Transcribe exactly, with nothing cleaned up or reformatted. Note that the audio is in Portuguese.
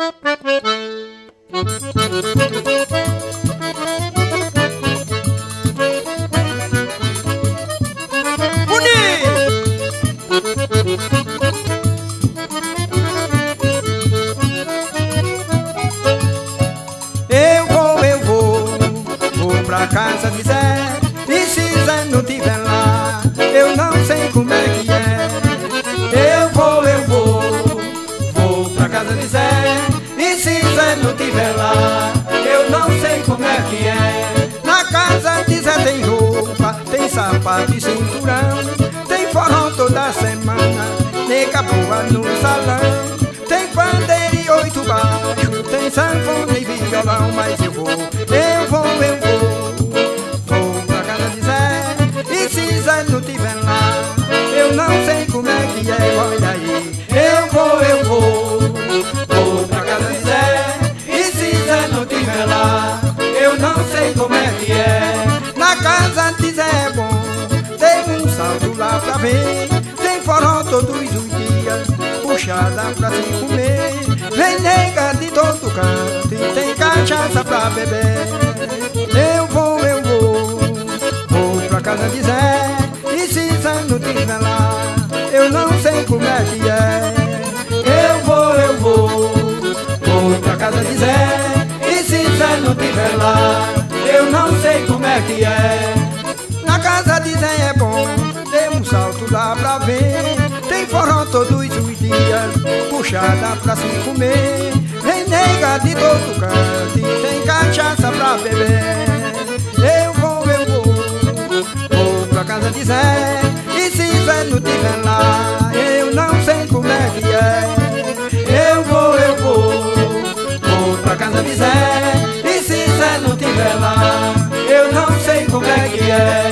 Eu vou, eu vou, vou pra casa de Zé. E se Zé não tiver lá, eu não sei como é que é. Eu vou, eu vou, vou pra casa de Zé. E se Zé não tiver lá, eu não sei como é que é. Na casa de Zé tem roupa, tem sapato e cinturão, tem forró toda semana, nega boa no salão. Tem pandeiro e oito baixos, tem sanfona e violão. Mas eu vou, eu vou, eu vou, vou pra casa de Zé. E se Zé não tiver lá, eu não sei como é que é. Olha aí, eu vou, eu vou, vou pra casa de Zé. E se Zé não tiver lá, eu não sei como é que é. Na casa de Zé é bom, tem um salto lá pra ver, tem forró todos os dias, puxada pra se comer. Vem nega de todo canto e tem cachaça pra beber. Eu vou, eu vou, vou pra casa de Zé. E se Zé não tiver lá, eu não sei como é que é. Eu vou, eu vou, vou pra casa de Zé. E se Zé não tiver lá, eu não sei como é que é. Na casa de Zé é bom, tem um salto lá pra ver, tem forró todos os dias, puxada pra se comer. Vem nega de todo canto e tem cachaça pra beber. Eu vou, eu vou, vou pra casa de Zé. E se Zé não tiver lá, eu não sei como é que é. Eu vou, eu vou, vou pra casa de Zé. E se Zé não tiver lá, eu não sei como é que é.